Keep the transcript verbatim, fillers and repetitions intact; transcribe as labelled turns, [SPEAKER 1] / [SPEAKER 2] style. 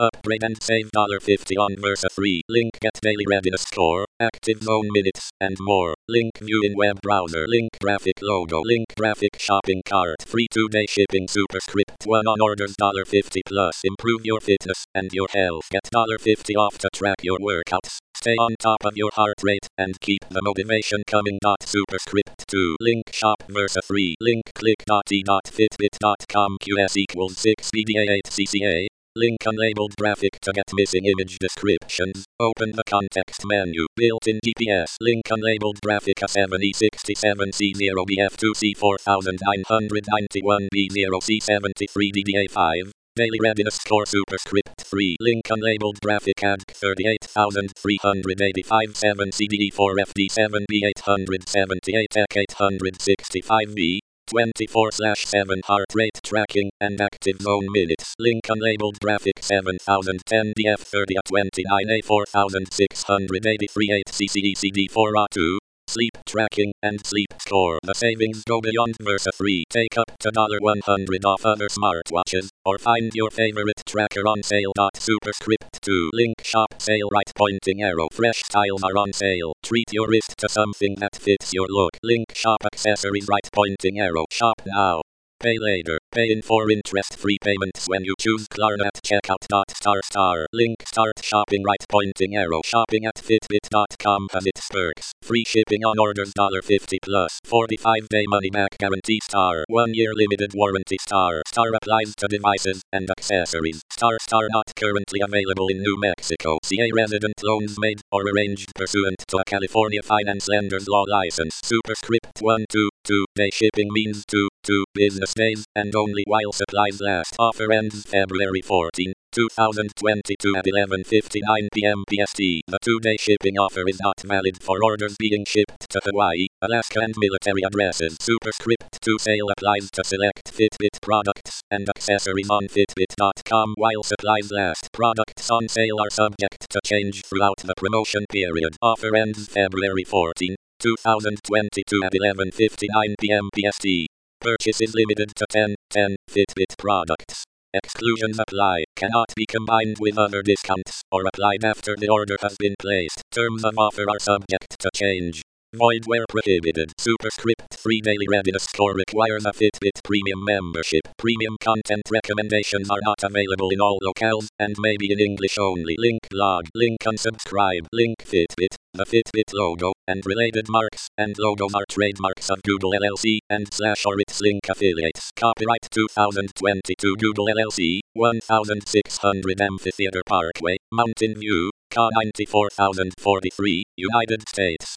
[SPEAKER 1] Upgrade and save fifty dollars on Versa three. Link get daily readiness score, active zone minutes, and more. Link view in web browser. Link graphic logo. Link graphic shopping cart. Free two day shipping superscript. one on orders fifty plus. Improve your fitness and your health. Get fifty off to track your workouts. Stay on top of your heart rate and keep the motivation coming. Superscript two. Link shop Versa three. Link click.e.fitbit dot com qs equals six b d a eight c c a. Link unlabeled graphic to get missing image descriptions. Open the context menu. Built-in G P S. Link unlabeled graphic A seven E sixty-seven C zero B F two C four nine nine one B zero C seventy-three D D A five. Daily readiness score superscript three. Link unlabeled graphic A D thirty-eight thousand three hundred eighty-five seven C D E four F D seven B eight seventy-eight E C eight sixty-five B. twenty-four slash seven heart rate tracking and active zone minutes. Link unlabeled graphic seven thousand ten D F thirty A twenty-nine A four six eight three eight C C E C D four A two. Sleep tracking and sleep score. The savings go beyond Versa three. Take up to one hundred dollars off other smartwatches, or find your favorite tracker on sale. Superscript two. Link shop sale right pointing arrow. Fresh styles are on sale. Treat your wrist to something that fits your look. Link shop accessories right pointing arrow. Shop now. Pay later. Pay in for interest-free payments when you choose Klarna at checkout. Star star. Link start shopping right pointing arrow. Shopping at fitbit dot com has its perks. Free shipping on orders fifty plus. forty-five day money back guarantee star. one year limited warranty star. Star applies to devices and accessories. Star star not currently available in New Mexico. C A resident loans made or arranged pursuant to a California finance lender's law license. Superscript one two two. Day shipping means two two business days and only while supplies last. Offer ends February fourteenth, two thousand twenty-two at eleven fifty-nine p m P S T. The two-day shipping offer is not valid for orders being shipped to Hawaii, Alaska and military addresses. Superscript two sale applies to select Fitbit products and accessories on fitbit dot com while supplies last. Products on sale are subject to change throughout the promotion period. Offer ends February fourteenth, two thousand twenty-two at eleven fifty-nine p m P S T. Purchase is limited to ten, ten Fitbit products. Exclusions apply. Cannot be combined with other discounts or applied after the order has been placed. Terms of offer are subject to change. Void where prohibited. Superscript three daily readiness score requires a Fitbit premium membership. Premium content recommendations are not available in all locales and may be in English only. Link blog. Link unsubscribe. Link Fitbit. The Fitbit logo and related marks and logos are trademarks of Google L L C and slash or its link affiliates. Copyright two thousand twenty-two Google L L C, sixteen hundred Amphitheater Parkway, Mountain View, C A ninety-four thousand forty-three, United States.